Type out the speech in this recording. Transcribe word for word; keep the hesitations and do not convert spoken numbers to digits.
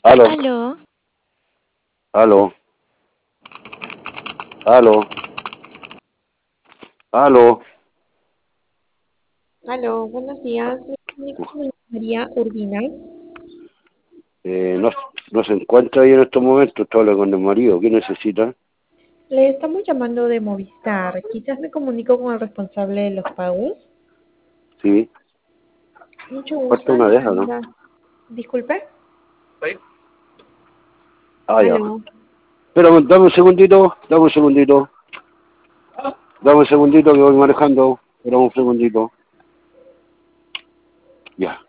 Aló, Aló, aló, aló, aló. Aló, buenos días. Me comunico con María Urbina. Eh, no, no se encuentra ahí en estos momentos, está hablando con el marido. ¿Qué necesita? Le estamos llamando de Movistar. Quizás me comunico con el responsable de los pagos. Sí, Mucho falta gusto. una Le de esas, ¿no? saluda. Disculpe. Ah, ya. Aló. Pero dame un segundito, dame un segundito, dame un segundito que voy manejando. Espera un segundito. Ya.